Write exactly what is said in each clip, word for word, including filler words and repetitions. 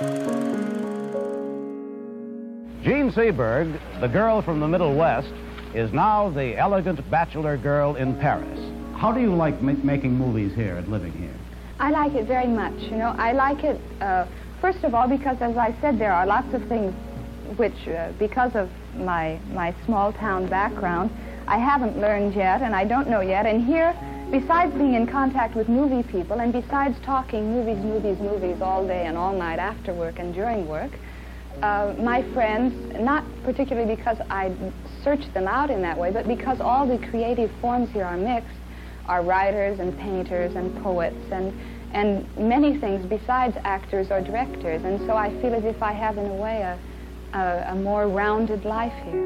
Jean Seberg, the girl from the Middle West, is now the elegant bachelor girl in Paris. How do you like ma- making movies here and living here? I like it very much. You know, I like it, uh, first of all, because, as I said, there are lots of things which, uh, because of my, my small-town background, I haven't learned yet, and I don't know yet. And here, besides being in contact with movie people, and besides talking movies, movies, movies all day and all night after work and during work, uh, my friends, not particularly because I search them out in that way, but because all the creative forms here are mixed, are writers and painters and poets and, and many things besides actors or directors. And so I feel as if I have, in a way, a, a, a more rounded life here.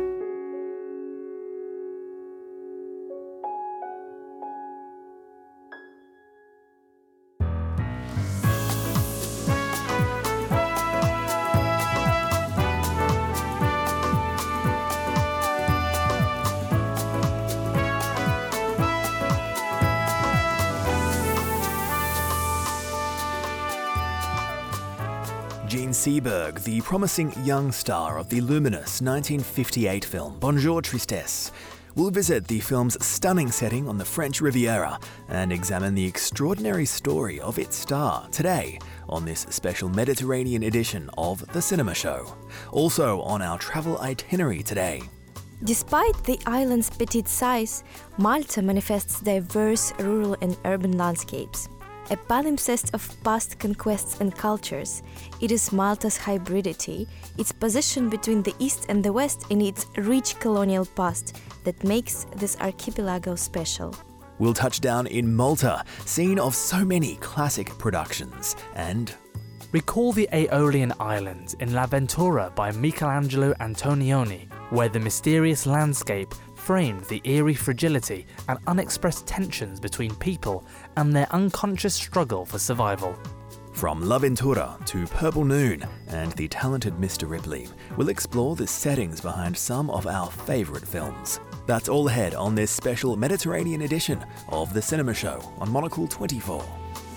Jean Seberg, the promising young star of the luminous nineteen fifty-eight film Bonjour Tristesse, will visit the film's stunning setting on the French Riviera and examine the extraordinary story of its star today on this special Mediterranean edition of The Cinema Show. Also on our travel itinerary today. Despite the island's petite size, Malta manifests diverse rural and urban landscapes. A palimpsest of past conquests and cultures, it is Malta's hybridity, its position between the East and the West, and its rich colonial past that makes this archipelago special. We'll touch down in Malta, scene of so many classic productions, and recall the Aeolian Islands in La Ventura by Michelangelo Antonioni, where the mysterious landscape framed the eerie fragility and unexpressed tensions between people and their unconscious struggle for survival. From La Ventura to Purple Noon and the talented Mister Ripley, we'll explore the settings behind some of our favourite films. That's all ahead on this special Mediterranean edition of The Cinema Show on Monocle twenty-four.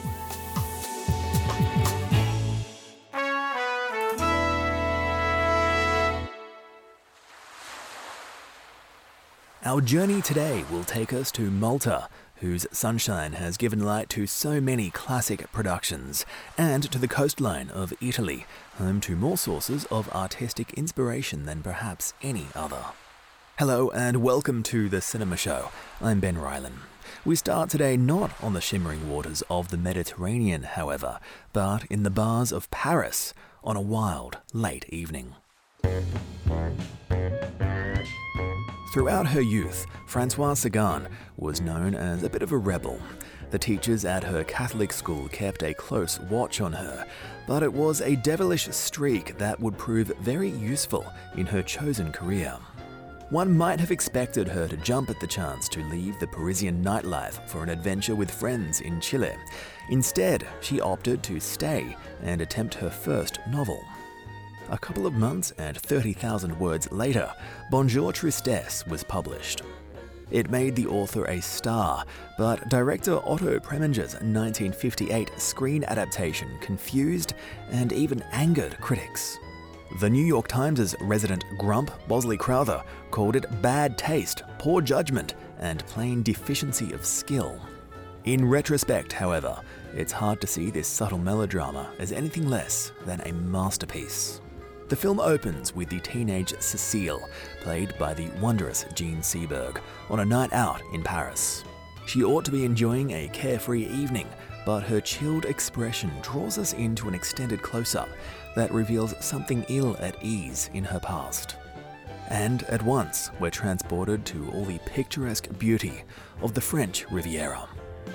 Our journey today will take us to Malta, whose sunshine has given light to so many classic productions, and to the coastline of Italy, home to more sources of artistic inspiration than perhaps any other. Hello and welcome to The Cinema Show. I'm Ben Rylan. We start today not on the shimmering waters of the Mediterranean, however, but in the bars of Paris on a wild, late evening. Throughout her youth, Françoise Sagan was known as a bit of a rebel. The teachers at her Catholic school kept a close watch on her, but it was a devilish streak that would prove very useful in her chosen career. One might have expected her to jump at the chance to leave the Parisian nightlife for an adventure with friends in Chile. Instead, she opted to stay and attempt her first novel. A couple of months and thirty thousand words later, Bonjour Tristesse was published. It made the author a star, but director Otto Preminger's nineteen fifty-eight screen adaptation confused and even angered critics. The New York Times' resident grump, Bosley Crowther, called it bad taste, poor judgment, and plain deficiency of skill. In retrospect, however, it's hard to see this subtle melodrama as anything less than a masterpiece. The film opens with the teenage Cécile, played by the wondrous Jean Seberg, on a night out in Paris. She ought to be enjoying a carefree evening, but her chilled expression draws us into an extended close-up that reveals something ill at ease in her past. And at once, we're transported to all the picturesque beauty of the French Riviera.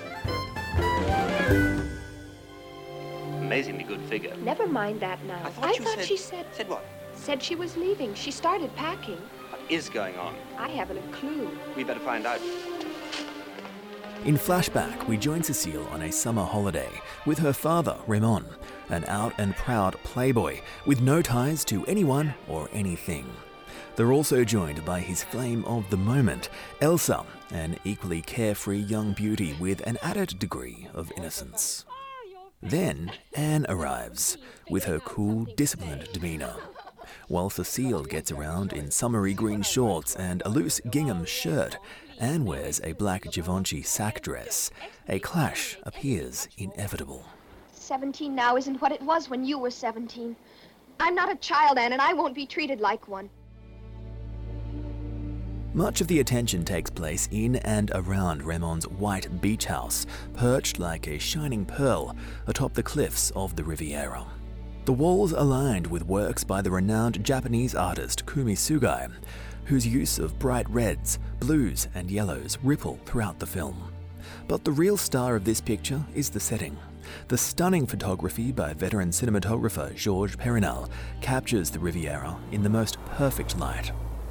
Amazingly good figure. Never mind that now. I thought, I you thought said, she said... Said what? Said she was leaving. She started packing. What is going on? I haven't a clue. We better find out. In flashback, we join Cécile on a summer holiday with her father, Raymond, an out and proud playboy with no ties to anyone or anything. They're also joined by his flame of the moment, Elsa, an equally carefree young beauty with an added degree of innocence. Then Anne arrives, with her cool, disciplined demeanour, while Cecile gets around in summery green shorts and a loose gingham shirt. Anne wears a black Givenchy sack dress. A clash appears inevitable. Seventeen now isn't what it was when you were seventeen. I'm not a child, Anne, and I won't be treated like one. Much of the attention takes place in and around Raymond's white beach house, perched like a shining pearl atop the cliffs of the Riviera. The walls are lined with works by the renowned Japanese artist Kumi Sugai, whose use of bright reds, blues and yellows ripple throughout the film. But the real star of this picture is the setting. The stunning photography by veteran cinematographer Georges Perinal captures the Riviera in the most perfect light.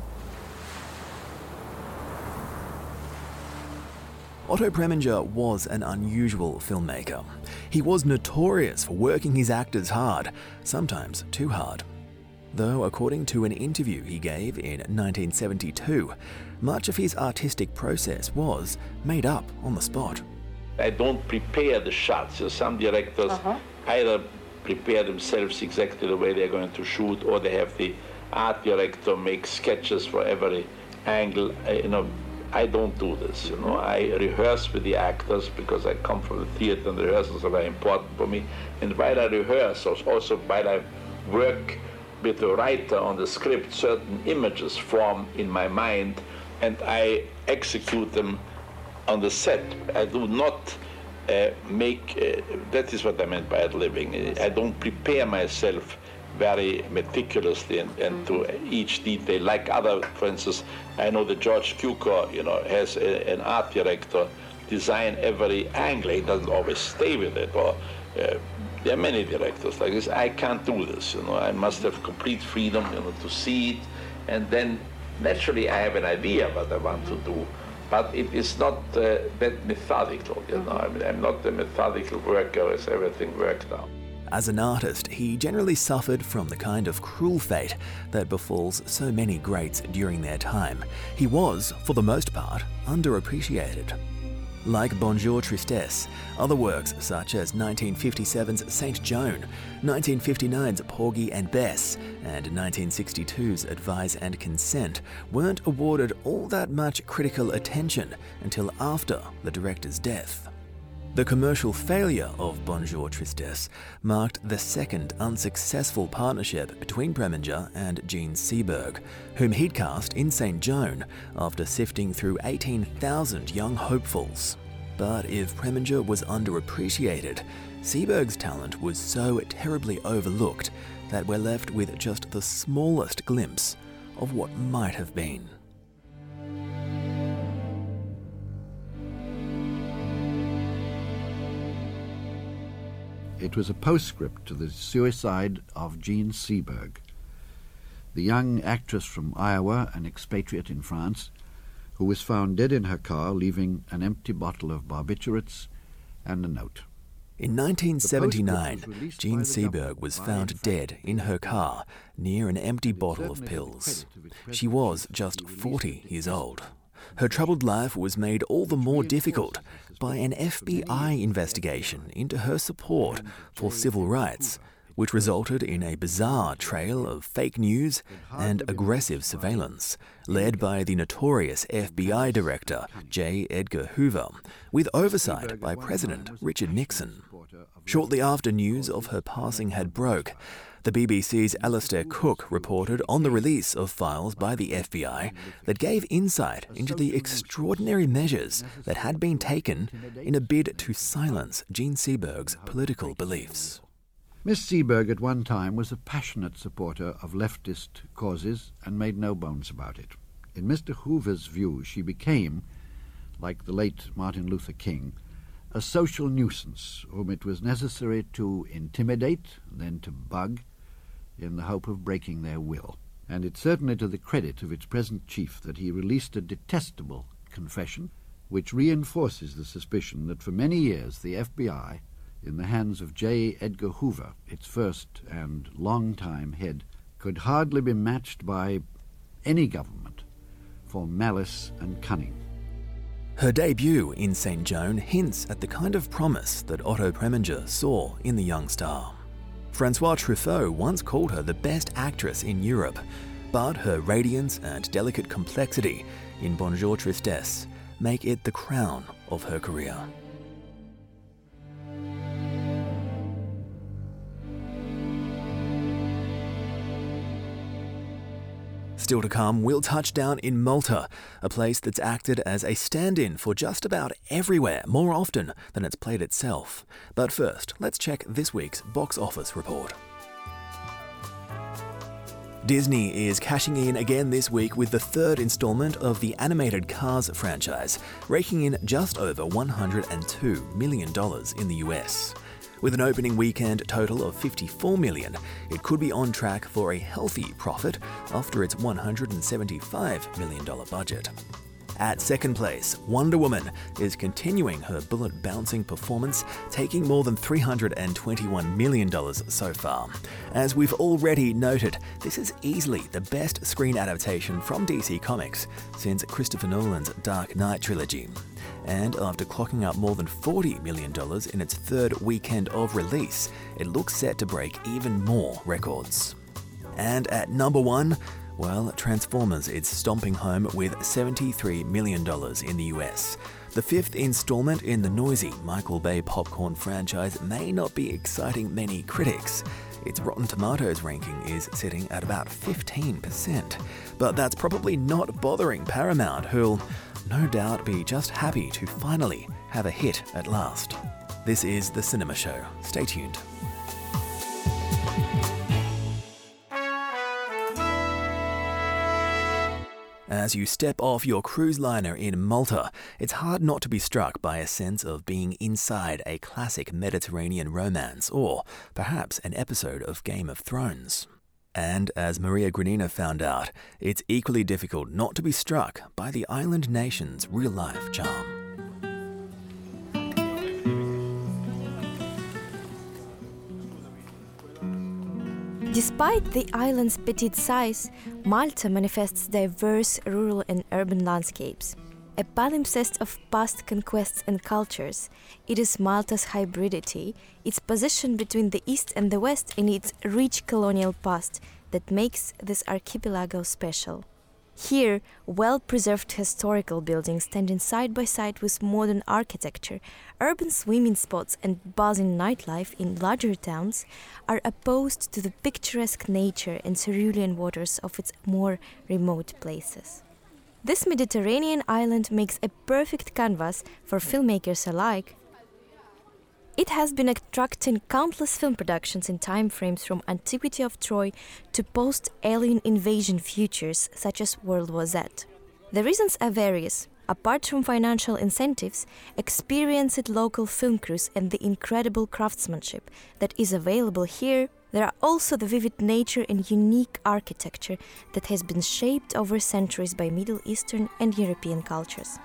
Otto Preminger was an unusual filmmaker. He was notorious for working his actors hard, sometimes too hard. Though, according to an interview he gave in nineteen seventy-two, much of his artistic process was made up on the spot. I don't prepare the shots. You know, some directors uh-huh. either prepare themselves exactly the way they're going to shoot, or they have the art director make sketches for every angle. I, you know, I don't do this. You know, I rehearse with the actors because I come from the theater, and the rehearsals are very important for me. And while I rehearse, also while I work with the writer on the script, certain images form in my mind, and I execute them on the set. I do not uh, make, uh, that is what I meant by ad-libbing. I don't prepare myself very meticulously and, and to each detail. Like other, for instance, I know that George Cukor, you know, has a, an art director design every angle. He doesn't always stay with it. Or uh, there are many directors like this. I can't do this, you know. I must have complete freedom, you know, to see it, and then naturally I have an idea what I want to do. But it is not uh, that methodical, you know. I mean, I'm not a methodical worker as everything worked out. As an artist, he generally suffered from the kind of cruel fate that befalls so many greats during their time. He was, for the most part, underappreciated. Like Bonjour Tristesse, other works such as nineteen fifty-seven's Saint Joan, nineteen fifty-nine's Porgy and Bess, and nineteen sixty-two's Advise and Consent weren't awarded all that much critical attention until after the director's death. The commercial failure of Bonjour Tristesse marked the second unsuccessful partnership between Preminger and Gene Seberg, whom he'd cast in Saint Joan after sifting through eighteen thousand young hopefuls. But if Preminger was underappreciated, Seberg's talent was so terribly overlooked that we're left with just the smallest glimpse of what might have been. It was a postscript to the suicide of Gene Seberg, the young actress from Iowa, an expatriate in France, who was found dead in her car, leaving an empty bottle of barbiturates and a note. In nineteen seventy-nine, Gene Seberg was found dead in her car near an empty bottle of pills. She was just forty years old. Her troubled life was made all the more difficult by an F B I investigation into her support for civil rights, which resulted in a bizarre trail of fake news and aggressive surveillance, led by the notorious F B I director J. Edgar Hoover, with oversight by President Richard Nixon. Shortly after news of her passing had broke, the B B C's Alastair Cook reported on the release of files by the F B I that gave insight into the extraordinary measures that had been taken in a bid to silence Gene Seberg's political beliefs. Miss Seberg at one time was a passionate supporter of leftist causes and made no bones about it. In Mister Hoover's view, she became, like the late Martin Luther King, a social nuisance whom it was necessary to intimidate, then to bug, in the hope of breaking their will. And it's certainly to the credit of its present chief that he released a detestable confession which reinforces the suspicion that for many years the F B I, in the hands of J. Edgar Hoover, its first and long-time head, could hardly be matched by any government for malice and cunning. Her debut in Saint Joan hints at the kind of promise that Otto Preminger saw in the young star. Francois Truffaut once called her the best actress in Europe, but her radiance and delicate complexity in Bonjour Tristesse make it the crown of her career. Still to come, we'll touch down in Malta, a place that's acted as a stand-in for just about everywhere, more often than it's played itself. But first, let's check this week's box office report. Disney is cashing in again this week with the third installment of the animated Cars franchise, raking in just over one hundred two million dollars in the U S. With an opening weekend total of fifty-four million dollars, it could be on track for a healthy profit after its one hundred seventy-five million dollars budget. At second place, Wonder Woman is continuing her bullet-bouncing performance, taking more than three hundred twenty-one million dollars so far. As we've already noted, this is easily the best screen adaptation from D C Comics since Christopher Nolan's Dark Knight trilogy. And after clocking up more than forty million dollars in its third weekend of release, it looks set to break even more records. And at number one, well, Transformers is stomping home with seventy-three million dollars in the U S. The fifth installment in the noisy Michael Bay popcorn franchise may not be exciting many critics. Its Rotten Tomatoes ranking is sitting at about fifteen percent. But that's probably not bothering Paramount, who'll no doubt be just happy to finally have a hit at last. This is The Cinema Show. Stay tuned. As you step off your cruise liner in Malta, it's hard not to be struck by a sense of being inside a classic Mediterranean romance, or perhaps an episode of Game of Thrones. And as Maria Granina found out, it's equally difficult not to be struck by the island nation's real-life charm. Despite the island's petite size, Malta manifests diverse rural and urban landscapes. A palimpsest of past conquests and cultures, it is Malta's hybridity, its position between the East and the West, and its rich colonial past that makes this archipelago special. Here, well-preserved historical buildings standing side by side with modern architecture, urban swimming spots and buzzing nightlife in larger towns are opposed to the picturesque nature and cerulean waters of its more remote places. This Mediterranean island makes a perfect canvas for filmmakers alike. It has been attracting countless film productions in time frames from Antiquity of Troy to post-alien invasion futures such as World War Z. The reasons are various. Apart from financial incentives, experienced local film crews and the incredible craftsmanship that is available here, there are also the vivid nature and unique architecture that has been shaped over centuries by Middle Eastern and European cultures.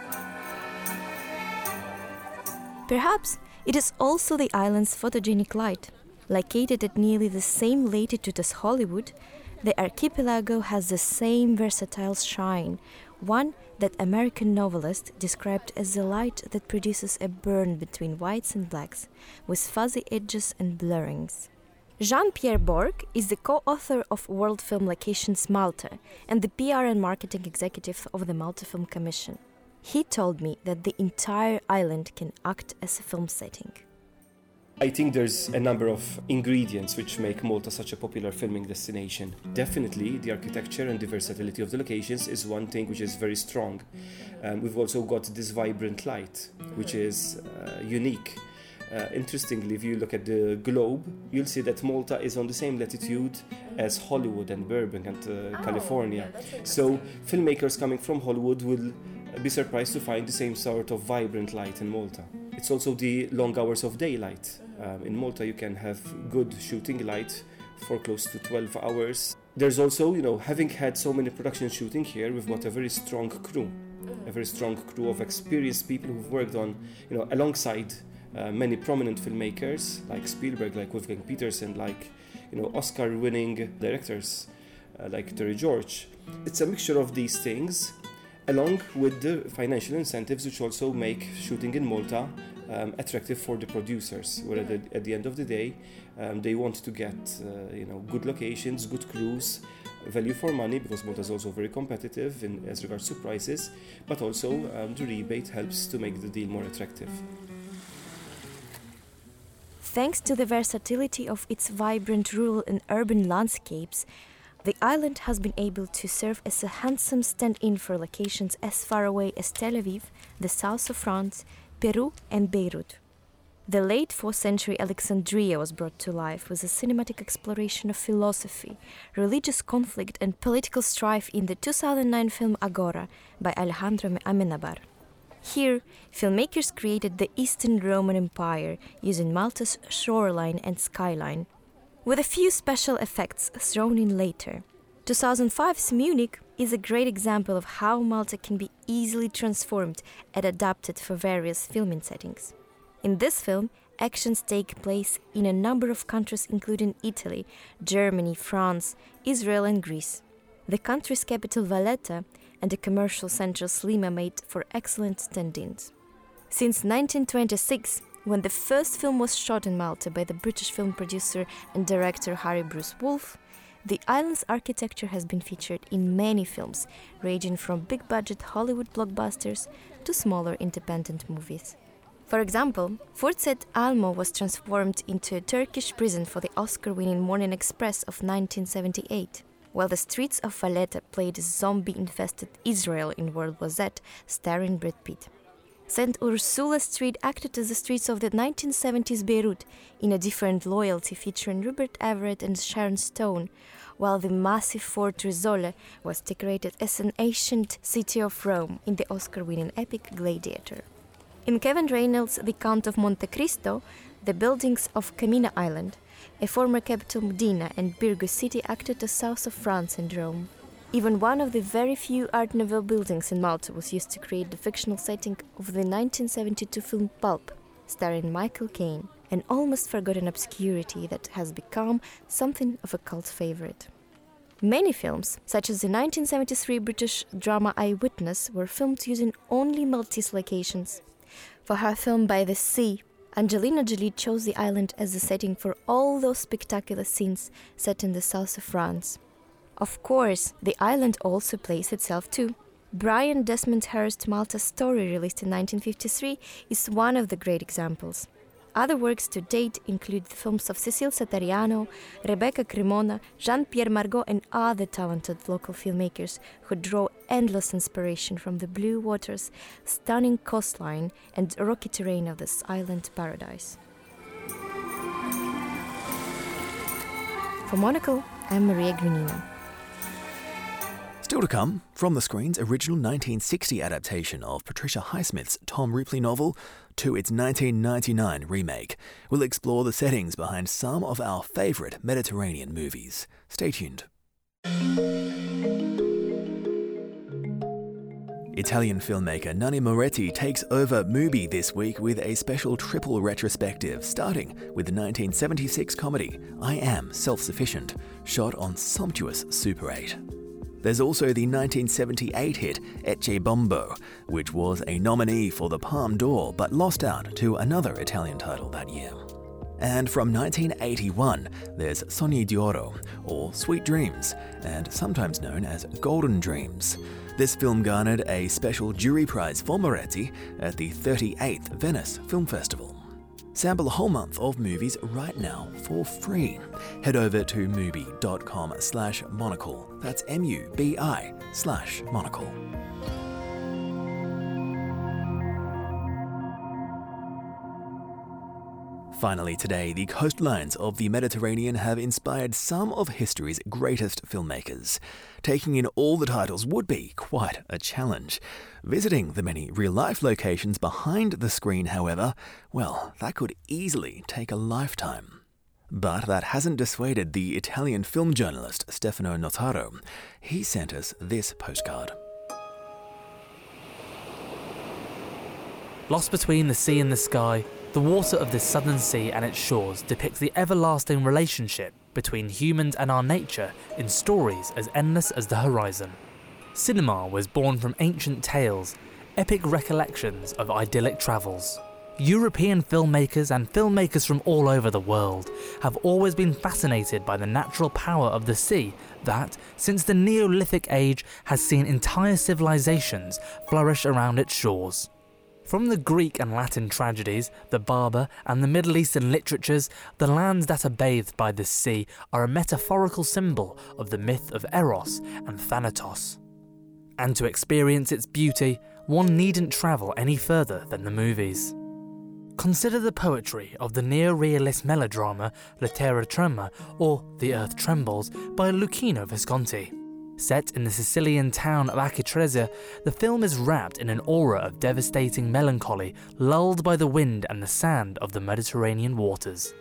Perhaps it is also the island's photogenic light. Located at nearly the same latitude as Hollywood, the archipelago has the same versatile shine, one that American novelist described as the light that produces a burn between whites and blacks, with fuzzy edges and blurrings. Jean-Pierre Borg is the co-author of World Film Locations Malta and the P R and marketing executive of the Malta Film Commission. He told me that the entire island can act as a film setting. I think there's a number of ingredients which make Malta such a popular filming destination. Definitely, the architecture and the versatility of the locations is one thing which is very strong. Um, we've also got this vibrant light, which is uh, unique. Uh, interestingly, if you look at the globe, you'll see that Malta is on the same latitude as Hollywood and Burbank and uh, oh, California. So filmmakers coming from Hollywood will be surprised to find the same sort of vibrant light in Malta. It's also the long hours of daylight. Um, in Malta you can have good shooting light for close to twelve hours. There's also, you know, having had so many production shooting here, we've got a very strong crew, a very strong crew of experienced people who've worked on, you know, alongside uh, many prominent filmmakers like Spielberg, like Wolfgang Petersen, like, you know, Oscar-winning directors uh, like Terry George. It's a mixture of these things. along with the financial incentives which also make shooting in Malta um, attractive for the producers, where at the, at the end of the day um, they want to get uh, you know, good locations, good crews, value for money, because Malta is also very competitive in as regards to prices, but also um, the rebate helps to make the deal more attractive. Thanks to the versatility of its vibrant rural and urban landscapes, the island has been able to serve as a handsome stand-in for locations as far away as Tel Aviv, the south of France, Peru and Beirut. The late fourth century Alexandria was brought to life with a cinematic exploration of philosophy, religious conflict and political strife in the two thousand nine film Agora by Alejandro Amenabar. Here, filmmakers created the Eastern Roman Empire using Malta's shoreline and skyline, with a few special effects thrown in later. two thousand five's Munich is a great example of how Malta can be easily transformed and adapted for various filming settings. In this film, actions take place in a number of countries including Italy, Germany, France, Israel and Greece. The country's capital Valletta and the commercial center Slima made for excellent stand-ins. Since nineteen twenty-six, when the first film was shot in Malta by the British film producer and director Harry Bruce Wolfe, the island's architecture has been featured in many films, ranging from big-budget Hollywood blockbusters to smaller independent movies. For example, Forțet Almo was transformed into a Turkish prison for the Oscar-winning Morning Express of nineteen seventy-eight, while the streets of Valletta played a zombie-infested Israel in World War Z, starring Brad Pitt. Saint Ursula Street acted as the streets of the nineteen seventies Beirut in A Different Loyalty featuring Rupert Everett and Sharon Stone, while the massive Fort Rizzoli was decorated as an ancient city of Rome in the Oscar-winning epic Gladiator. In Kevin Reynolds' The Count of Monte Cristo, the buildings of Camina Island, a former capital Modena and Birgu city acted as south of France and Rome. Even one of the very few Art Nouveau buildings in Malta was used to create the fictional setting of the nineteen seventy-two film Pulp, starring Michael Caine, an almost forgotten obscurity that has become something of a cult favorite. Many films, such as the nineteen seventy-three British drama Eyewitness, were filmed using only Maltese locations. For her film By the Sea, Angelina Jolie chose the island as the setting for all those spectacular scenes set in the south of France. Of course, the island also plays itself too. Brian Desmond Hurst's Malta Story, released in nineteen fifty-three, is one of the great examples. Other works to date include the films of Cecile Satariano, Rebecca Cremona, Jean-Pierre Margot and other talented local filmmakers who draw endless inspiration from the blue waters, stunning coastline and rocky terrain of this island paradise. For Monocle, I'm Maria Granino. Still to come, from the screen's original nineteen sixty adaptation of Patricia Highsmith's Tom Ripley novel to its nineteen ninety-nine remake, we'll explore the settings behind some of our favourite Mediterranean movies. Stay tuned. Italian filmmaker Nanni Moretti takes over Mubi this week with a special triple retrospective, starting with the nineteen seventy-six comedy I Am Self-Sufficient, shot on sumptuous Super eight. There's also the nineteen seventy-eight hit Ecce Bombo, which was a nominee for the Palme d'Or but lost out to another Italian title that year. And from nineteen eighty-one, there's Sogni d'Oro, or Sweet Dreams, and sometimes known as Golden Dreams. This film garnered a special jury prize for Moretti at the thirty-eighth Venice Film Festival. Sample a whole month of movies right now for free. Head over to mubi.com slash monocle. That's M-U-B-I slash monocle. Finally today, the coastlines of the Mediterranean have inspired some of history's greatest filmmakers. Taking in all the titles would be quite a challenge. Visiting the many real-life locations behind the screen, however, well, that could easily take a lifetime. But that hasn't dissuaded the Italian film journalist Stefano Notaro. He sent us this postcard. Lost between the sea and the sky, the water of this southern sea and its shores depicts the everlasting relationship between humans and our nature in stories as endless as the horizon. Cinema was born from ancient tales, epic recollections of idyllic travels. European filmmakers and filmmakers from all over the world have always been fascinated by the natural power of the sea that, since the Neolithic age, has seen entire civilizations flourish around its shores. From the Greek and Latin tragedies, the Barber, and the Middle Eastern literatures, the lands that are bathed by this sea are a metaphorical symbol of the myth of Eros and Thanatos. And to experience its beauty, one needn't travel any further than the movies. Consider the poetry of the neo-realist melodrama La Terra Trema, or The Earth Trembles, by Luchino Visconti. Set in the Sicilian town of Architrezza, the film is wrapped in an aura of devastating melancholy, lulled by the wind and the sand of the Mediterranean waters.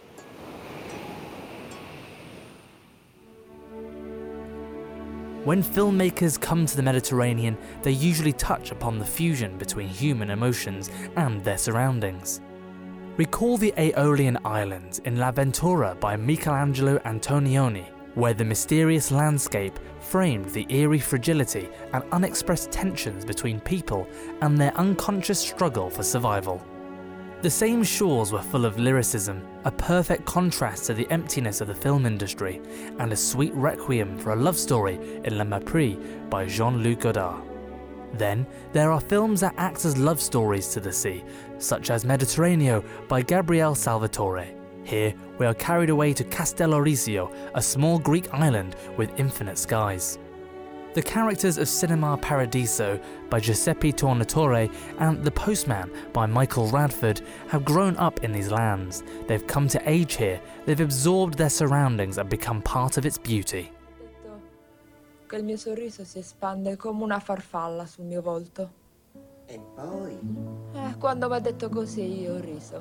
When filmmakers come to the Mediterranean, they usually touch upon the fusion between human emotions and their surroundings. Recall the Aeolian Islands in La Ventura by Michelangelo Antonioni, where the mysterious landscape framed the eerie fragility and unexpressed tensions between people and their unconscious struggle for survival. The same shores were full of lyricism, a perfect contrast to the emptiness of the film industry, and a sweet requiem for a love story in Le Mépris by Jean-Luc Godard. Then, there are films that act as love stories to the sea, such as Mediterraneo by Gabriele Salvatore. Here, we are carried away to Castellorisio, a small Greek island with infinite skies. The characters of Cinema Paradiso by Giuseppe Tornatore and The Postman by Michael Radford have grown up in these lands. They've come to age here, they've absorbed their surroundings and become part of its beauty. Che il mio sorriso si espande come una farfalla sul mio volto. E poi? Eh, quando m'ha detto così io ho riso.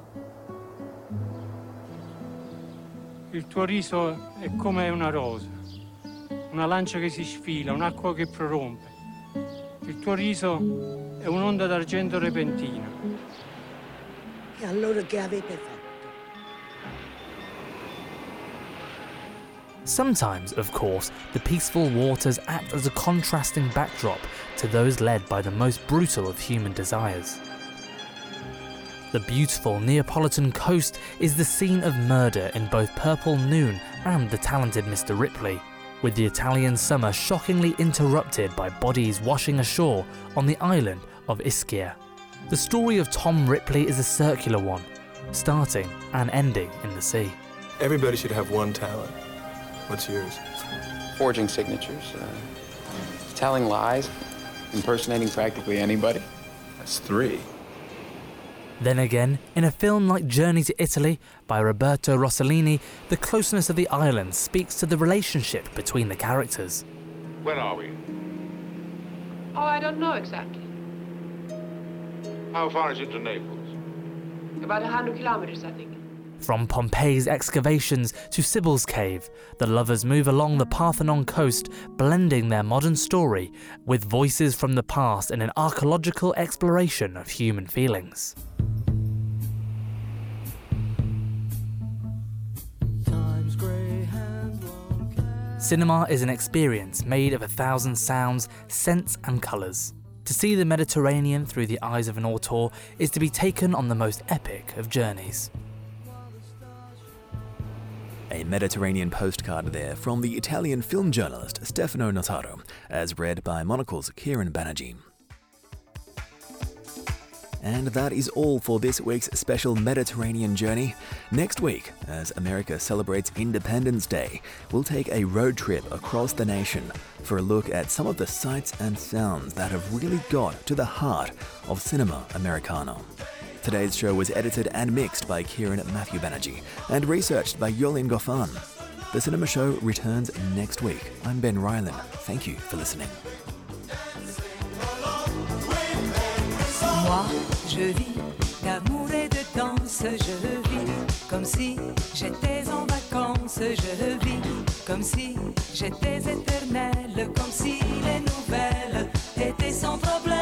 Il tuo riso è come una rosa, una lancia che si sfila, un'acqua che prorompe. Il tuo riso è un'onda d'argento repentina. E allora che avete fatto? Sometimes, of course, the peaceful waters act as a contrasting backdrop to those led by the most brutal of human desires. The beautiful Neapolitan coast is the scene of murder in both Purple Noon and The Talented Mister Ripley, with the Italian summer shockingly interrupted by bodies washing ashore on the island of Ischia. The story of Tom Ripley is a circular one, starting and ending in the sea. Everybody should have one talent. What's yours? Forging signatures, uh, telling lies, impersonating practically anybody. That's three. Then again, in a film like Journey to Italy by Roberto Rossellini, the closeness of the island speaks to the relationship between the characters. Where are we? Oh, I don't know exactly. How far is it to Naples? About a hundred kilometers, I think. From Pompeii's excavations to Sybil's Cave, the lovers move along the Parthenon coast, blending their modern story with voices from the past in an archaeological exploration of human feelings. Cinema is an experience made of a thousand sounds, scents and colours. To see the Mediterranean through the eyes of an auteur is to be taken on the most epic of journeys. A Mediterranean postcard there from the Italian film journalist Stefano Notaro, as read by Monocle's Kieran Banerjee. And that is all for this week's special Mediterranean journey. Next week, as America celebrates Independence Day, we'll take a road trip across the nation for a look at some of the sights and sounds that have really got to the heart of cinema Americana. Today's show was edited and mixed by Kieran Matthew Banerjee and researched by Yolene Goffin. The Cinema Show returns next week. I'm Ben Ryland. Thank you for listening. Moi, je vis d'amour et de danse, je vis comme si j'étais en vacances, je vis comme si j'étais éternelle, comme si les nouvelles étaient sans problème.